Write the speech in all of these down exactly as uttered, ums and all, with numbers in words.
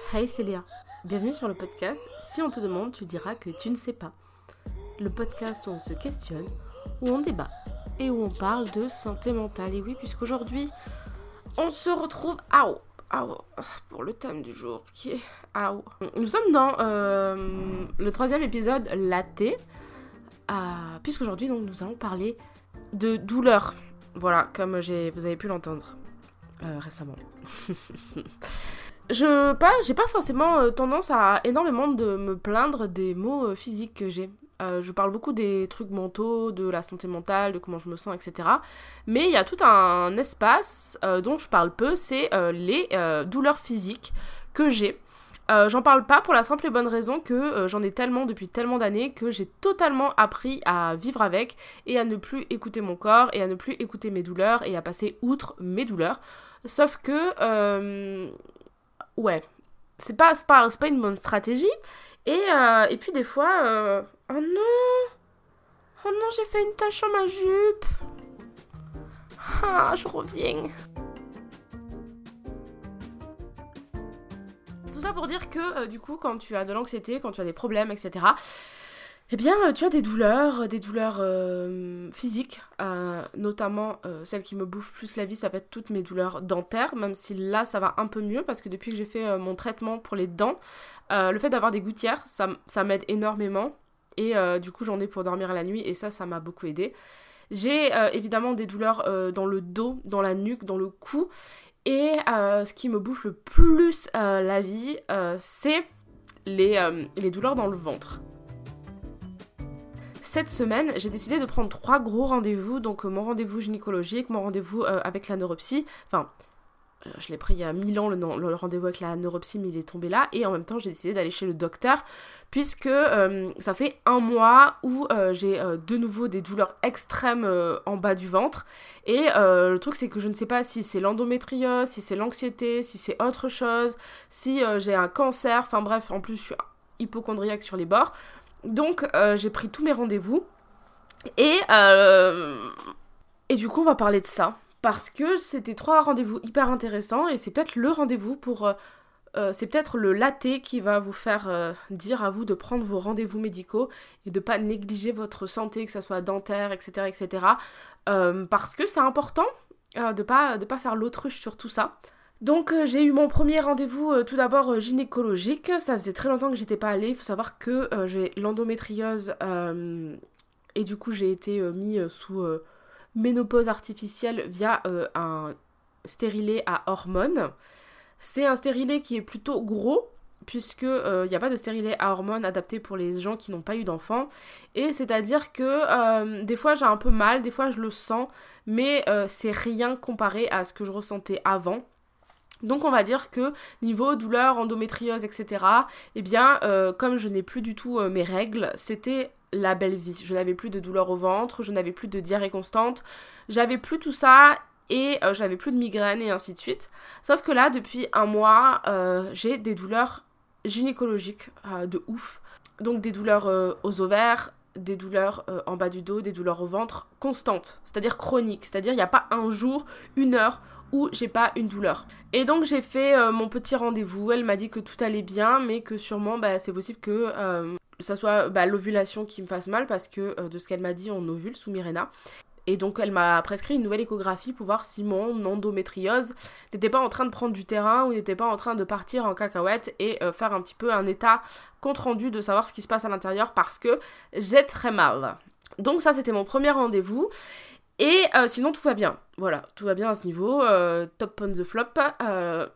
Hey Célia, bienvenue sur le podcast Si on te demande, tu diras que tu ne sais pas. Le podcast où on se questionne, où on débat et où on parle de santé mentale. Et oui, puisqu'aujourd'hui, on se retrouve Aou, Aou, pour le thème du jour qui est Aou. Nous sommes dans euh, le troisième épisode Latte, euh, puisqu'aujourd'hui donc, nous allons parler de douleur. Voilà, comme j'ai, vous avez pu l'entendre euh, récemment. Je pas, j'ai pas forcément euh, tendance à énormément de me plaindre des maux euh, physiques que j'ai. Euh, je parle beaucoup des trucs mentaux, de la santé mentale, de comment je me sens, et cetera. Mais il y a tout un espace euh, dont je parle peu, c'est euh, les euh, douleurs physiques que j'ai. Euh, j'en parle pas pour la simple et bonne raison que euh, j'en ai tellement depuis tellement d'années que j'ai totalement appris à vivre avec et à ne plus écouter mon corps et à ne plus écouter mes douleurs et à passer outre mes douleurs. Sauf que... Euh, ouais, c'est pas, c'est pas, c'est pas une bonne stratégie. Et, euh, et puis des fois, euh... oh non, oh non, j'ai fait une tache sur ma jupe. Ah, je reviens. Tout ça pour dire que, euh, du coup, quand tu as de l'anxiété, quand tu as des problèmes, et cetera, eh bien, euh, tu as des douleurs, des douleurs euh, physiques, euh, notamment euh, celles qui me bouffent plus la vie, ça va être toutes mes douleurs dentaires, même si là, ça va un peu mieux, parce que depuis que j'ai fait euh, mon traitement pour les dents, euh, le fait d'avoir des gouttières, ça, ça m'aide énormément, et euh, du coup, j'en ai pour dormir à la nuit, et ça, ça m'a beaucoup aidé. J'ai euh, évidemment des douleurs euh, dans le dos, dans la nuque, dans le cou, et euh, ce qui me bouffe le plus euh, la vie, euh, c'est les, euh, les douleurs dans le ventre. Cette semaine, j'ai décidé de prendre trois gros rendez-vous, donc euh, mon rendez-vous gynécologique, mon rendez-vous euh, avec la neuropsy, enfin, euh, je l'ai pris il y a mille ans le, le rendez-vous avec la neuropsy, mais il est tombé là, et en même temps j'ai décidé d'aller chez le docteur, puisque euh, ça fait un mois où euh, j'ai euh, de nouveau des douleurs extrêmes euh, en bas du ventre, et euh, le truc c'est que je ne sais pas si c'est l'endométriose, si c'est l'anxiété, si c'est autre chose, si euh, j'ai un cancer, enfin bref, en plus je suis hypochondriaque sur les bords. Donc euh, j'ai pris tous mes rendez-vous et, euh, et du coup on va parler de ça parce que c'était trois rendez-vous hyper intéressants et c'est peut-être le rendez-vous pour... Euh, euh, c'est peut-être le latte qui va vous faire euh, dire à vous de prendre vos rendez-vous médicaux et de pas négliger votre santé, que ça soit dentaire, et cetera et cetera. Euh, parce que c'est important euh, de pas, de pas faire l'autruche sur tout ça. Donc euh, j'ai eu mon premier rendez-vous euh, tout d'abord euh, gynécologique, ça faisait très longtemps que j'étais pas allée, il faut savoir que euh, j'ai l'endométriose euh, et du coup j'ai été euh, mis euh, sous euh, ménopause artificielle via euh, un stérilet à hormones. C'est un stérilet qui est plutôt gros puisque il euh, n'y a pas de stérilet à hormones adapté pour les gens qui n'ont pas eu d'enfants et c'est-à-dire que euh, des fois j'ai un peu mal, des fois je le sens mais euh, c'est rien comparé à ce que je ressentais avant. Donc on va dire que niveau douleur, endométriose, et cetera, eh bien, euh, comme je n'ai plus du tout euh, mes règles, c'était la belle vie. Je n'avais plus de douleur au ventre, je n'avais plus de diarrhée constante, j'avais plus tout ça et euh, j'avais plus de migraine et ainsi de suite. Sauf que là, depuis un mois, euh, j'ai des douleurs gynécologiques euh, de ouf. Donc des douleurs euh, aux ovaires, des douleurs euh, en bas du dos, des douleurs au ventre constantes, c'est-à-dire chroniques, c'est-à-dire il n'y a pas un jour, une heure où j'ai pas une douleur. Et donc j'ai fait euh, mon petit rendez-vous, elle m'a dit que tout allait bien, mais que sûrement bah, c'est possible que euh, ça soit bah, l'ovulation qui me fasse mal, parce que euh, de ce qu'elle m'a dit, on ovule sous Mirena. Et donc elle m'a prescrit une nouvelle échographie pour voir si mon endométriose n'était pas en train de prendre du terrain ou n'était pas en train de partir en cacahuète et euh, faire un petit peu un état compte rendu de savoir ce qui se passe à l'intérieur parce que j'ai très mal. Donc ça c'était mon premier rendez-vous. Et euh, sinon tout va bien, voilà, tout va bien à ce niveau, euh, top on the flop. Euh...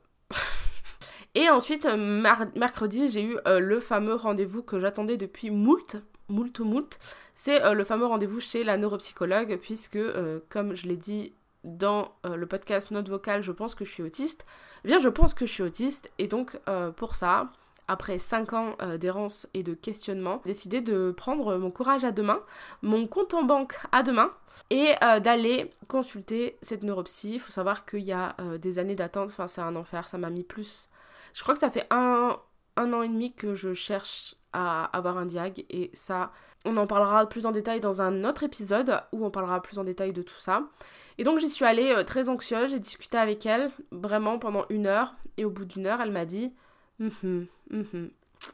Et ensuite, mar- mercredi, j'ai eu euh, le fameux rendez-vous que j'attendais depuis moult, moult, moult. C'est euh, le fameux rendez-vous chez la neuropsychologue, puisque, euh, comme je l'ai dit dans euh, le podcast Note vocale, je pense que je suis autiste. Eh bien, je pense que je suis autiste, et donc euh, pour ça... Après cinq ans euh, d'errance et de questionnement, j'ai décidé de prendre mon courage à deux mains, mon compte en banque à deux mains, et euh, d'aller consulter cette neuropsy. Il faut savoir qu'il y a euh, des années d'attente, enfin c'est un enfer, ça m'a mis plus... Je crois que ça fait un, un an et demi que je cherche à avoir un diag, et ça, on en parlera plus en détail dans un autre épisode, où on parlera plus en détail de tout ça. Et donc j'y suis allée euh, très anxieuse, j'ai discuté avec elle, vraiment pendant une heure, et au bout d'une heure, elle m'a dit... Mhm, mhm.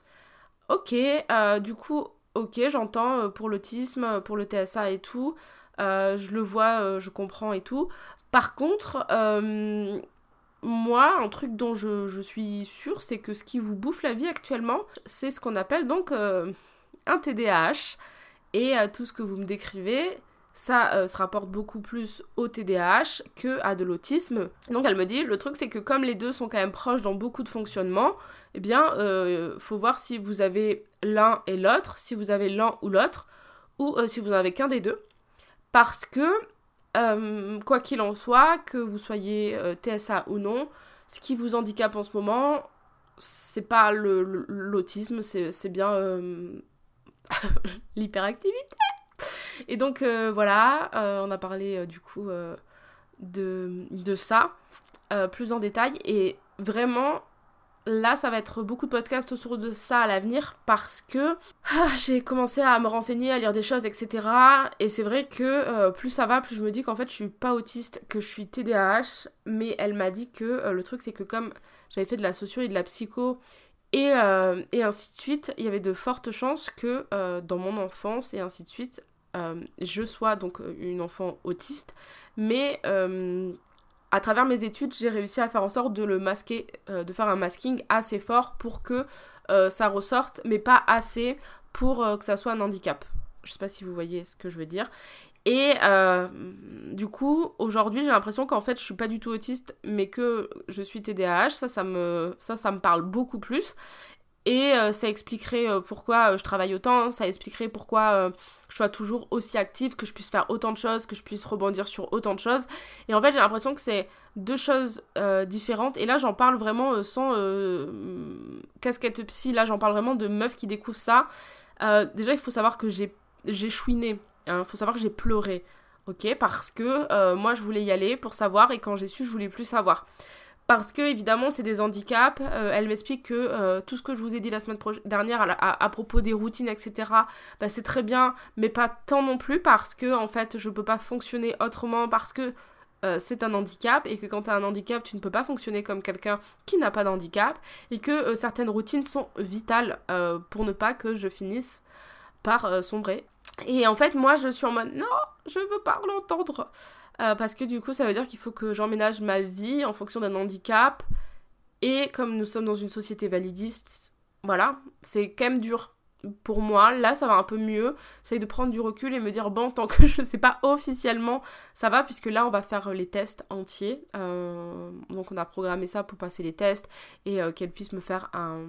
Ok, euh, du coup, ok, j'entends euh, pour l'autisme, pour le T S A et tout. Euh, je le vois, euh, je comprends et tout. Par contre, euh, moi, un truc dont je, je suis sûre, c'est que ce qui vous bouffe la vie actuellement, c'est ce qu'on appelle donc euh, un T D A H. Et euh, tout ce que vous me décrivez, ça euh, se rapporte beaucoup plus au T D A H que à de l'autisme. Donc elle me dit, le truc c'est que comme les deux sont quand même proches dans beaucoup de fonctionnements, eh bien, euh, faut voir si vous avez l'un et l'autre, si vous avez l'un ou l'autre, ou euh, si vous n'avez qu'un des deux. Parce que, euh, quoi qu'il en soit, que vous soyez euh, T S A ou non, ce qui vous handicape en ce moment, c'est pas le, le, l'autisme, c'est, c'est bien euh, l'hyperactivité. Et donc euh, voilà, euh, on a parlé euh, du coup euh, de, de ça euh, plus en détail. Et vraiment, là, ça va être beaucoup de podcasts autour de ça à l'avenir parce que ah, j'ai commencé à me renseigner, à lire des choses, et cetera. Et c'est vrai que euh, plus ça va, plus je me dis qu'en fait, je suis pas autiste, que je suis T D A H. Mais elle m'a dit que euh, le truc, c'est que comme j'avais fait de la socio et de la psycho et, euh, et ainsi de suite, il y avait de fortes chances que euh, dans mon enfance et ainsi de suite, euh, je sois donc une enfant autiste. Mais euh, à travers mes études, j'ai réussi à faire en sorte de le masquer, euh, de faire un masking assez fort pour que euh, ça ressorte, mais pas assez pour euh, que ça soit un handicap. Je sais pas si vous voyez ce que je veux dire. Et euh, du coup, aujourd'hui, j'ai l'impression qu'en fait, je suis pas du tout autiste, mais que je suis T D A H. Ça, ça me, ça, ça me parle beaucoup plus. Et euh, ça expliquerait euh, pourquoi euh, je travaille autant, ça expliquerait pourquoi euh, je sois toujours aussi active, que je puisse faire autant de choses, que je puisse rebondir sur autant de choses. Et en fait, j'ai l'impression que c'est deux choses euh, différentes. Et là, j'en parle vraiment euh, sans euh, casquette psy. Là, j'en parle vraiment de meufs qui découvrent ça. Euh, déjà, il faut savoir que j'ai, j'ai chouiné. Il hein, faut savoir que j'ai pleuré. Ok, parce que euh, moi, je voulais y aller pour savoir. Et quand j'ai su, je voulais plus savoir. Parce que, évidemment, c'est des handicaps. Euh, elle m'explique que euh, tout ce que je vous ai dit la semaine pro- dernière à, à, à propos des routines, et cetera, bah, c'est très bien, mais pas tant non plus, parce que, en fait, je peux pas fonctionner autrement, parce que euh, c'est un handicap, et que quand tu as un handicap, tu ne peux pas fonctionner comme quelqu'un qui n'a pas d'handicap, et que euh, certaines routines sont vitales euh, pour ne pas que je finisse par euh, sombrer. Et en fait, moi, je suis en mode, non, je veux pas l'entendre. Euh, parce que du coup, ça veut dire qu'il faut que j'emménage ma vie en fonction d'un handicap. Et comme nous sommes dans une société validiste, voilà, c'est quand même dur pour moi. Là, ça va un peu mieux. J'essaie de prendre du recul et me dire, bon, tant que je sais pas officiellement, ça va, puisque là, on va faire les tests entiers. Euh, donc, on a programmé ça pour passer les tests et euh, qu'elle puisse me faire un,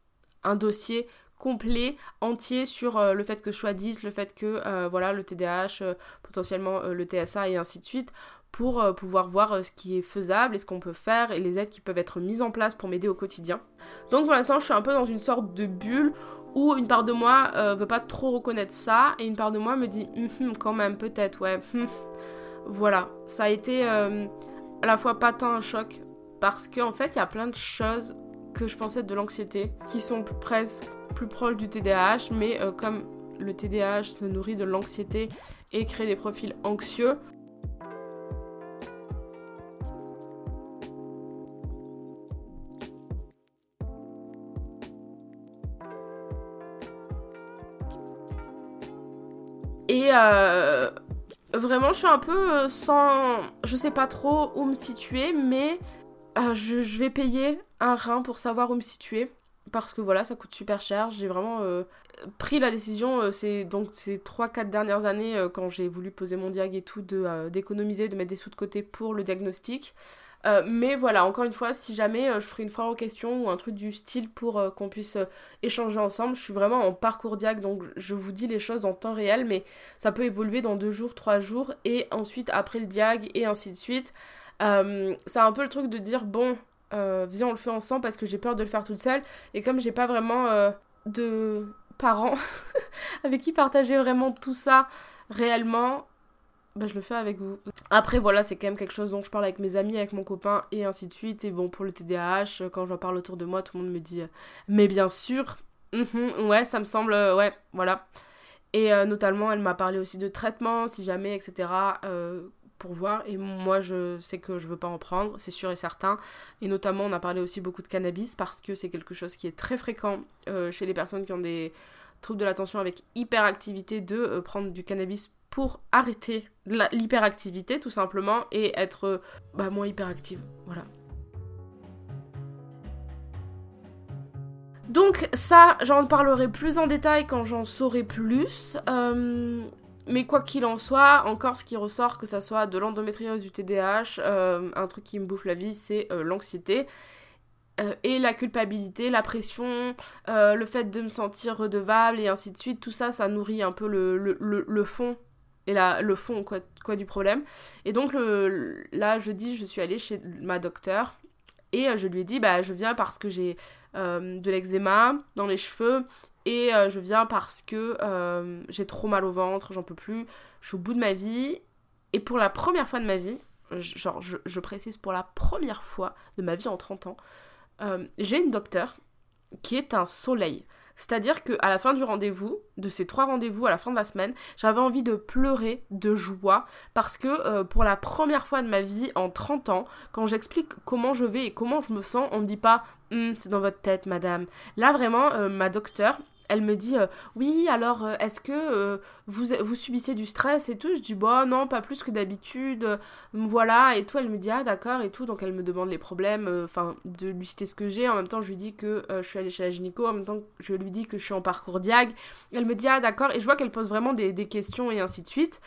un dossier complet, entier sur euh, le fait que je sois dys, le fait que euh, voilà, le T D A H, euh, potentiellement euh, le T S A et ainsi de suite, pour euh, pouvoir voir euh, ce qui est faisable et ce qu'on peut faire et les aides qui peuvent être mises en place pour m'aider au quotidien. Donc pour l'instant, je suis un peu dans une sorte de bulle où une part de moi euh, veut pas trop reconnaître ça et une part de moi me dit hm, quand même, peut-être, ouais. Hm. Voilà, ça a été euh, à la fois pas tant un choc parce qu'en fait, il y a plein de choses que je pensais être de l'anxiété qui sont presque plus proches du T D A H, mais euh, comme le T D A H se nourrit de l'anxiété et crée des profils anxieux, et euh, vraiment je suis un peu euh, sans, je sais pas trop où me situer, mais euh, je, je vais payer un rein pour savoir où me situer. Parce que voilà, ça coûte super cher. J'ai vraiment euh, pris la décision, euh, c'est donc ces trois quatre dernières années, euh, quand j'ai voulu poser mon diag et tout, de, euh, d'économiser, de mettre des sous de côté pour le diagnostic. Euh, mais voilà, encore une fois, si jamais euh, je ferai une foire aux questions ou un truc du style pour euh, qu'on puisse euh, échanger ensemble, je suis vraiment en parcours diag, donc je vous dis les choses en temps réel, mais ça peut évoluer dans deux jours, trois jours, et ensuite après le diag, et ainsi de suite. Euh, c'est un peu le truc de dire, bon, euh, viens on le fait ensemble parce que j'ai peur de le faire toute seule, et comme j'ai pas vraiment euh, de parents avec qui partager vraiment tout ça réellement, bah je le fais avec vous. Après voilà, c'est quand même quelque chose dont je parle avec mes amis, avec mon copain et ainsi de suite. Et bon, pour le T D A H, quand j'en parle autour de moi, tout le monde me dit mais bien sûr, mm-hmm, ouais, ça me semble, euh, ouais, voilà. Et euh, notamment, elle m'a parlé aussi de traitement, si jamais, et cetera. Euh, pour voir, et moi je sais que je veux pas en prendre, c'est sûr et certain, et notamment on a parlé aussi beaucoup de cannabis, parce que c'est quelque chose qui est très fréquent euh, chez les personnes qui ont des troubles de l'attention avec hyperactivité, de euh, prendre du cannabis pour arrêter la, l'hyperactivité tout simplement, et être euh, bah, moins hyperactive, voilà. Donc ça, j'en parlerai plus en détail quand j'en saurai plus, euh, mais quoi qu'il en soit, encore ce qui ressort, que ça soit de l'endométriose, du T D A H, euh, un truc qui me bouffe la vie, c'est euh, l'anxiété, euh, et la culpabilité, la pression, euh, le fait de me sentir redevable, et ainsi de suite, tout ça, ça nourrit un peu le, le, le, le fond, et la, le fond quoi, quoi du problème. Et donc le, là, jeudi, je suis allée chez ma docteure, et je lui ai dit, bah je viens parce que j'ai euh, de l'eczéma dans les cheveux, et euh, je viens parce que euh, j'ai trop mal au ventre, j'en peux plus, je suis au bout de ma vie. Et pour la première fois de ma vie, genre je, je précise pour la première fois de ma vie en trente ans, euh, j'ai une docteure qui est un soleil. C'est-à-dire qu'à la fin du rendez-vous, de ces trois rendez-vous à la fin de la semaine, j'avais envie de pleurer de joie, parce que euh, pour la première fois de ma vie en trente ans, quand j'explique comment je vais et comment je me sens, on me dit pas hm, « c'est dans votre tête, madame ». Là, vraiment, euh, ma docteure, elle me dit euh, « oui, alors, euh, est-ce que euh, vous, vous subissez du stress et tout ?» Je dis « bah non, pas plus que d'habitude, euh, voilà » et tout. Elle me dit « ah d'accord » et tout. Donc elle me demande les problèmes, enfin, euh, de lui citer ce que j'ai. En même temps, je lui dis que euh, je suis allée chez la gynéco. En même temps, je lui dis que je suis en parcours diag. Elle me dit « ah d'accord » et je vois qu'elle pose vraiment des, des questions et ainsi de suite.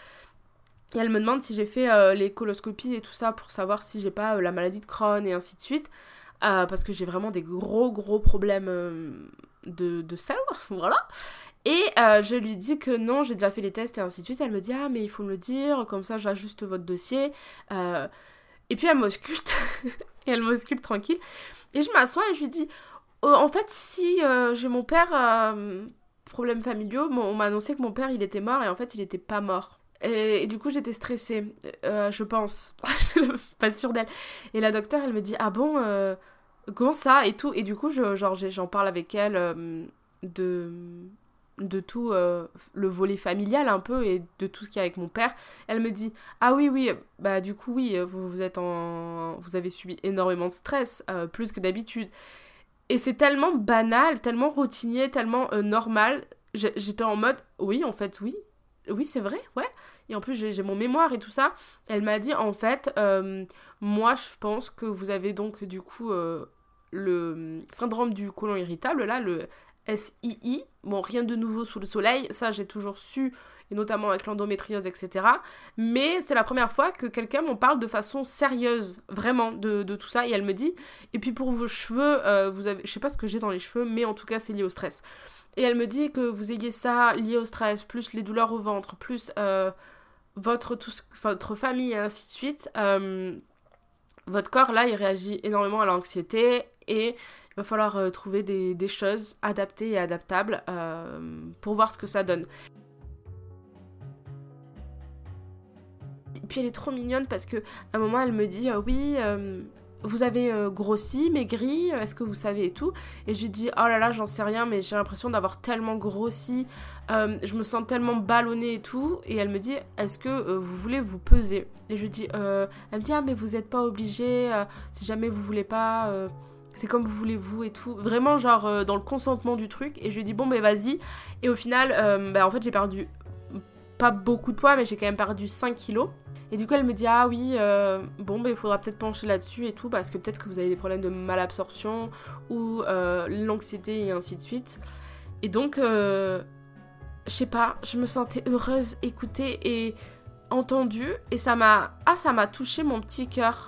Et elle me demande si j'ai fait euh, les coloscopies et tout ça pour savoir si j'ai pas euh, la maladie de Crohn et ainsi de suite. Euh, parce que j'ai vraiment des gros gros problèmes euh, de, de sel, voilà. Et euh, je lui dis que non, j'ai déjà fait les tests et ainsi de suite. Elle me dit « ah mais il faut me le dire, comme ça j'ajuste votre dossier euh... ». Et puis elle m'ausculte, et elle m'ausculte tranquille. Et je m'assois et je lui dis euh, « en fait si euh, j'ai mon père, euh, problèmes familiaux, on m'a annoncé que mon père il était mort et en fait il était pas mort ». Et, et du coup j'étais stressée, euh, je pense, pas sûre d'elle. Et la docteure elle me dit « ah bon euh, comment ça ?» et tout. Et du coup je, genre, j'en parle avec elle euh, de, de tout euh, le volet familial un peu, et de tout ce qu'il y a avec mon père. Elle me dit « ah oui oui, bah du coup oui, vous, vous êtes en... vous avez subi énormément de stress, euh, plus que d'habitude ». Et c'est tellement banal, tellement routinier, tellement euh, normal. J'étais en mode « oui en fait oui, oui c'est vrai, ouais ». Et en plus, j'ai, j'ai mon mémoire et tout ça. Elle m'a dit, en fait, euh, moi, je pense que vous avez donc, du coup, euh, le syndrome du côlon irritable, là, le S I I. Bon, rien de nouveau sous le soleil. Ça, j'ai toujours su, et notamment avec l'endométriose, et cetera. Mais c'est la première fois que quelqu'un m'en parle de façon sérieuse, vraiment, de, de tout ça. Et elle me dit, et puis pour vos cheveux, euh, vous avez, je sais pas ce que j'ai dans les cheveux, mais en tout cas, c'est lié au stress. Et elle me dit que vous ayez ça lié au stress, plus les douleurs au ventre, plus euh, votre, tout, votre famille et ainsi de suite, euh, votre corps là il réagit énormément à l'anxiété, et il va falloir euh, trouver des, des choses adaptées et adaptables euh, pour voir ce que ça donne. Et puis elle est trop mignonne parce qu'à un moment elle me dit euh, oui euh, vous avez euh, grossi, maigri, est-ce que vous savez et tout. Et je lui dis, oh là là, j'en sais rien, mais j'ai l'impression d'avoir tellement grossi, euh, je me sens tellement ballonnée et tout. Et elle me dit, est-ce que euh, vous voulez vous peser? Et je lui dis, euh... elle me dit, ah mais vous êtes pas obligé, euh, si jamais vous voulez pas, euh, c'est comme vous voulez vous et tout. Vraiment genre euh, dans le consentement du truc. Et je lui dis, bon ben vas-y. Et au final, euh, ben, en fait j'ai perdu pas beaucoup de poids, mais j'ai quand même perdu cinq kilos. Et du coup, elle me dit, ah oui, euh, bon, ben, il faudra peut-être pencher là-dessus et tout, parce que peut-être que vous avez des problèmes de malabsorption ou euh, l'anxiété et ainsi de suite. Et donc, euh, je sais pas, je me sentais heureuse, écoutée et entendue. Et ça m'a, ah, ça m'a touché mon petit cœur.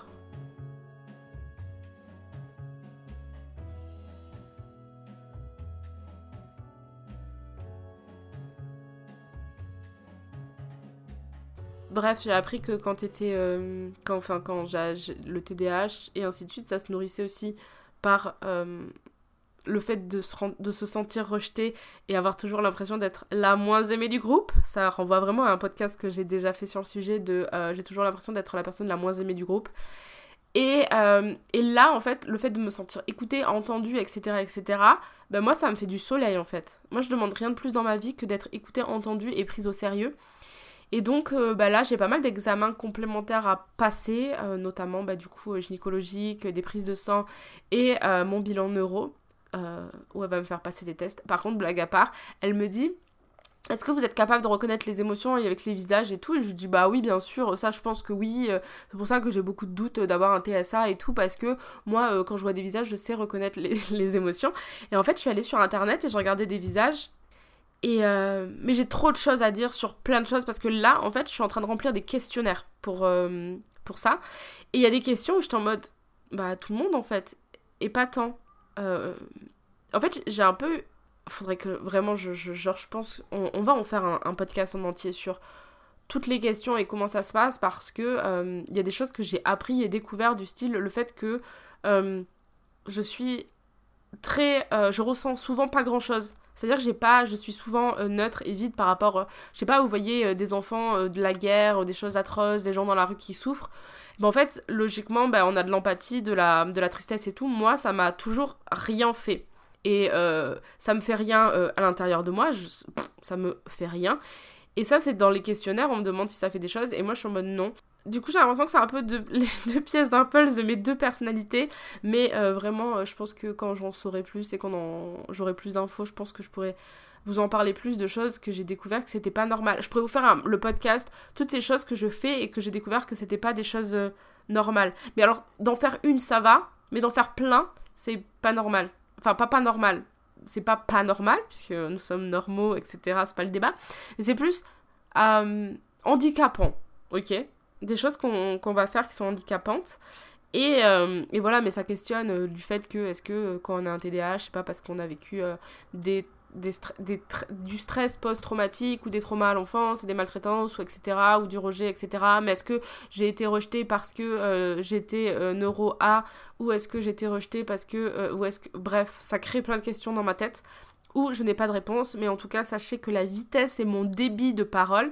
Bref, j'ai appris que quand t'étais, euh, quand, enfin, quand j'ai, j'ai le T D A H et ainsi de suite, ça se nourrissait aussi par euh, le fait de se, de se sentir rejeté et avoir toujours l'impression d'être la moins aimée du groupe. Ça renvoie vraiment à un podcast que j'ai déjà fait sur le sujet de euh, j'ai toujours l'impression d'être la personne la moins aimée du groupe. Et, euh, et là, en fait, le fait de me sentir écoutée, entendue, et cetera, et cetera, ben moi, ça me fait du soleil, en fait. Moi, je demande rien de plus dans ma vie que d'être écoutée, entendue et prise au sérieux. Et donc euh, bah là j'ai pas mal d'examens complémentaires à passer, euh, notamment bah, du coup euh, gynécologique, des prises de sang et euh, mon bilan neuro, euh, où elle va me faire passer des tests. Par contre, blague à part, elle me dit: est-ce que vous êtes capable de reconnaître les émotions avec les visages et tout? Et je lui dis bah oui bien sûr, ça je pense que oui, c'est pour ça que j'ai beaucoup de doutes d'avoir un T S A et tout, parce que moi euh, quand je vois des visages je sais reconnaître les, les émotions. Et en fait je suis allée sur internet et je regardais des visages, et euh, mais j'ai trop de choses à dire sur plein de choses, parce que là en fait je suis en train de remplir des questionnaires pour, euh, pour ça, et il y a des questions où je suis en mode bah tout le monde en fait, et pas tant. Euh, en fait j'ai un peu... Faudrait que vraiment, je, je, genre, je pense, on, on va en faire un, un podcast en entier sur toutes les questions et comment ça se passe, parce que euh, y a des choses que j'ai appris et découvert, du style le fait que euh, je suis très, euh, je ressens souvent pas grand chose. C'est-à-dire que j'ai pas, je suis souvent euh, neutre et vide par rapport, euh, je sais pas, vous voyez euh, des enfants euh, de la guerre, euh, des choses atroces, des gens dans la rue qui souffrent. Ben, en fait, logiquement, ben, on a de l'empathie, de la, de la tristesse et tout. Moi, ça m'a toujours rien fait. Et euh, ça me fait rien euh, à l'intérieur de moi, je, pff, ça me fait rien. Et ça, c'est dans les questionnaires, on me demande si ça fait des choses, et moi je suis en mode non. Du coup, j'ai l'impression que c'est un peu de, les deux pièces d'impulse de mes deux personnalités, mais euh, vraiment, euh, je pense que quand j'en saurai plus et quand en... j'aurai plus d'infos, je pense que je pourrais vous en parler plus de choses que j'ai découvert que c'était pas normal. Je pourrais vous faire un, le podcast, toutes ces choses que je fais et que j'ai découvert que c'était pas des choses euh, normales. Mais alors, d'en faire une, ça va, mais d'en faire plein, c'est pas normal. Enfin, pas pas normal. C'est pas pas normal, puisque nous sommes normaux, et cetera. C'est pas le débat. Mais c'est plus euh, handicapant, ok? Des choses qu'on, qu'on va faire qui sont handicapantes. Et, euh, et voilà, mais ça questionne euh, du fait que, est-ce que euh, quand on a un T D A H, je sais pas, parce qu'on a vécu euh, des, des, stre- des tr- du stress post-traumatique ou des traumas à l'enfance, et des maltraitances, ou et cetera, ou du rejet, et cetera. Mais est-ce que j'ai été rejetée parce que euh, j'étais euh, neuro A, ou est-ce que j'ai été rejetée parce que... Euh, ou est-ce que... Bref, ça crée plein de questions dans ma tête, où je n'ai pas de réponse, mais en tout cas, sachez que la vitesse et mon débit de parole...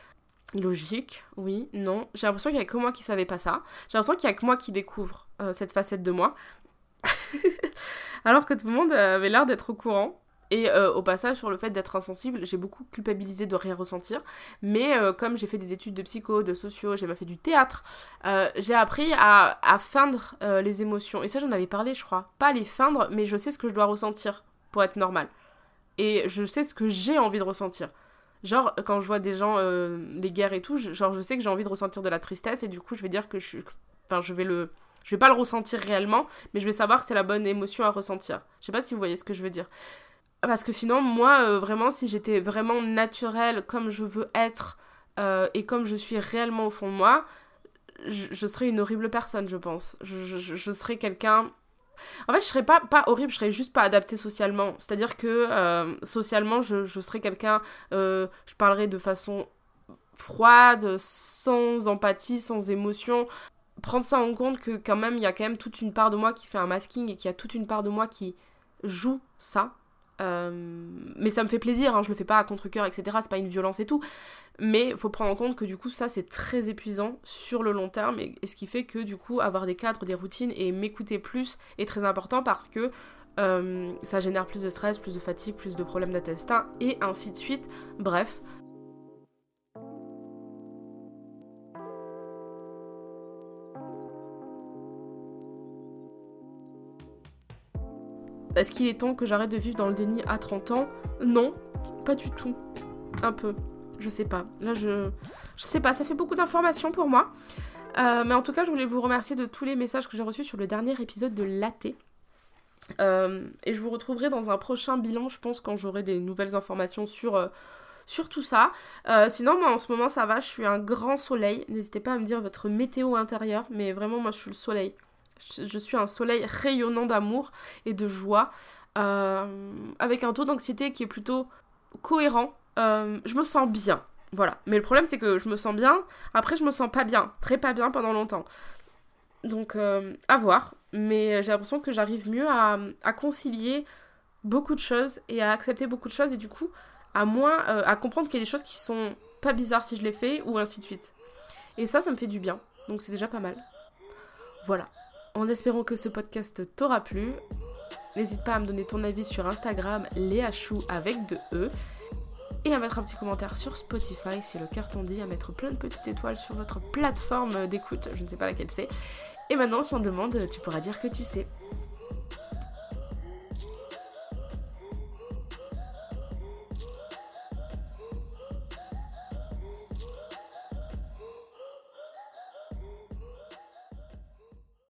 Logique, oui, non. J'ai l'impression qu'il n'y a que moi qui savais pas ça. J'ai l'impression qu'il n'y a que moi qui découvre euh, cette facette de moi. Alors que tout le monde avait l'air d'être au courant. Et euh, au passage, sur le fait d'être insensible, j'ai beaucoup culpabilisé de rien ressentir. Mais euh, comme j'ai fait des études de psycho, de socio, j'ai même fait du théâtre, euh, j'ai appris à, à feindre euh, les émotions. Et ça, j'en avais parlé, je crois. Pas les feindre, mais je sais ce que je dois ressentir pour être normale. Et je sais ce que j'ai envie de ressentir. Genre, quand je vois des gens, euh, les guerres et tout, je, genre, je sais que j'ai envie de ressentir de la tristesse, et du coup, je vais dire que je suis... Enfin, je vais le... Je vais pas le ressentir réellement, mais je vais savoir que c'est la bonne émotion à ressentir. Je sais pas si vous voyez ce que je veux dire. Parce que sinon, moi, euh, vraiment, si j'étais vraiment naturelle, comme je veux être, euh, et comme je suis réellement au fond de moi, je, je serais une horrible personne, je pense. Je, je, je serais quelqu'un... En fait, je serais pas, pas horrible, je serais juste pas adaptée socialement. C'est-à-dire que euh, socialement, je, je serais quelqu'un... Euh, je parlerais de façon froide, sans empathie, sans émotion. Prendre ça en compte que quand même, il y a quand même toute une part de moi qui fait un masking et qu'il y a toute une part de moi qui joue ça. Euh, mais ça me fait plaisir, hein, je le fais pas à contre-cœur, et cetera. C'est pas une violence et tout. Mais il faut prendre en compte que du coup, ça, c'est très épuisant sur le long terme. Et, et ce qui fait que du coup, avoir des cadres, des routines et m'écouter plus est très important, parce que euh, ça génère plus de stress, plus de fatigue, plus de problèmes d'intestin et ainsi de suite. Bref. Est-ce qu'il est temps que j'arrête de vivre dans le déni à trente ans ? Non, pas du tout. Un peu. Je sais pas. Là, je... Je sais pas, ça fait beaucoup d'informations pour moi. Euh, mais en tout cas, je voulais vous remercier de tous les messages que j'ai reçus sur le dernier épisode de Laté. Euh, et je vous retrouverai dans un prochain bilan, je pense, quand j'aurai des nouvelles informations sur... Euh, sur tout ça. Euh, sinon, moi, en ce moment, ça va. Je suis un grand soleil. N'hésitez pas à me dire votre météo intérieure. Mais vraiment, moi, je suis le soleil. Je suis un soleil rayonnant d'amour et de joie, euh, avec un taux d'anxiété qui est plutôt cohérent. Euh, je me sens bien, voilà. Mais le problème, c'est que je me sens bien, après je me sens pas bien, très pas bien pendant longtemps. Donc, euh, à voir. Mais j'ai l'impression que j'arrive mieux à, à concilier beaucoup de choses et à accepter beaucoup de choses, et du coup, à moins, euh, à comprendre qu'il y a des choses qui sont pas bizarres si je les fais, ou ainsi de suite. Et ça, ça me fait du bien. Donc c'est déjà pas mal. Voilà. En espérant que ce podcast t'aura plu, n'hésite pas à me donner ton avis sur Instagram, léachou avec deux E. et à mettre un petit commentaire sur Spotify si le cœur t'en dit, à mettre plein de petites étoiles sur votre plateforme d'écoute, je ne sais pas laquelle c'est. Et maintenant, si on te demande, tu pourras dire que tu sais.